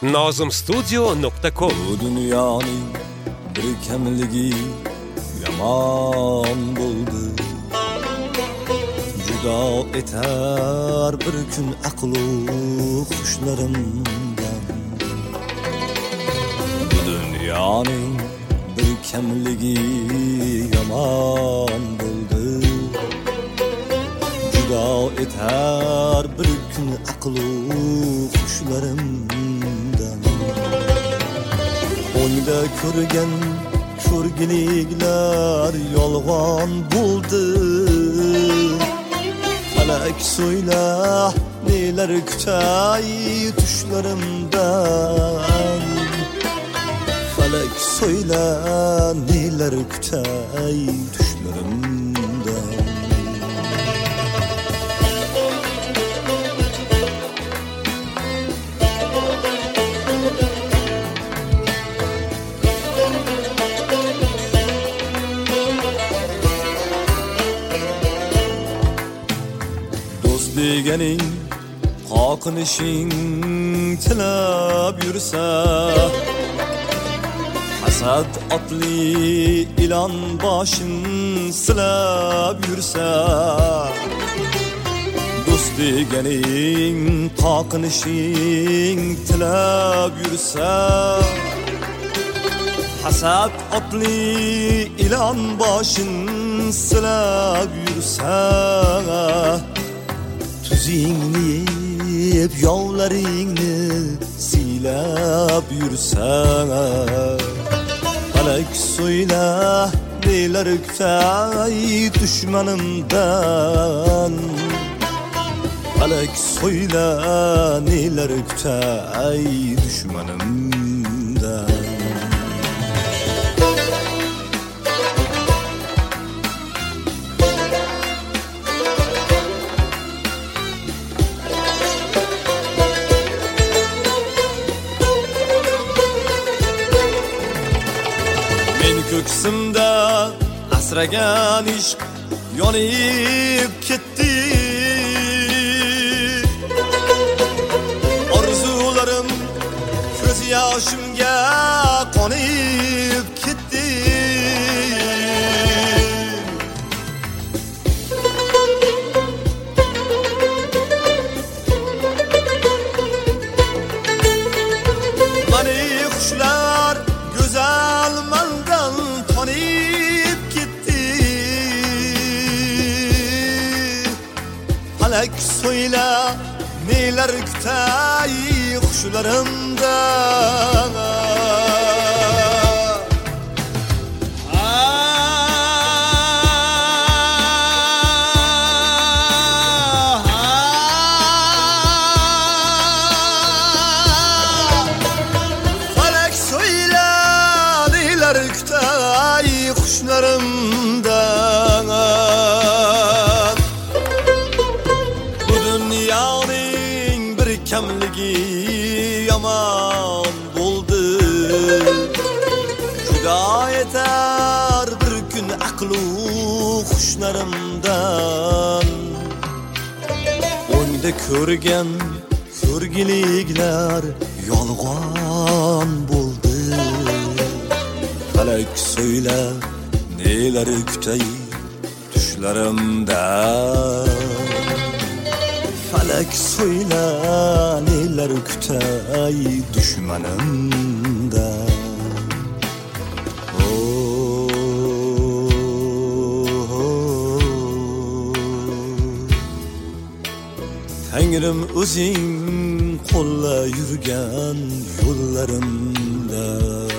nozimstudio.com. Bu dunyoning bir kamligi yomon bo'ldi. Judo etar bir kun aqlu xushlarimdan. Bu dunyoning bir kamligi yomon bo'ldi. Judo etar bir kun aqlu xushlarimdan. Oyda ko'rgan ko'rgiliklar yolg'on bo'ldi. Falak so'yla nelar kutay tushlarimdan. Falak so'yla nelar kutay tushlarimdan. Deganing qoqinishing tilab yursa, hasad otli ilon boshin silab yursa. Do'st deganing qoqinishing tilab yursa, hasad otli ilon boshin silab yursa. Tuzingni yeb yovlaringni silab yursang, falak so'yla nelar kutay dushmanimdan. Falak so'yla nelar kutay dushmanimdan. Ko'ksimda asragan ishq yonib ketdi. Orzularim ko'z yoshimga qonib ketdi. Mani qushlar go'zal mandan tonib ketdi. Falak so'yla nelar kutay xushlarimdan. Falak so'yla nelar kutay xushlarimdan. Bu dunyoning bir kamligi yomon bo'ldi. Judo etar bir kun aqlu xushlarimdan. O'ngda ko'rgan ko'rgiliklar yolg'on bo'ldi. Falak so'yla nelar kutay tushlarimdan. Falak so'yla nelar kutay dushmanimdan. Tangrim o'zing qo'lla yurgan yo'llarimda.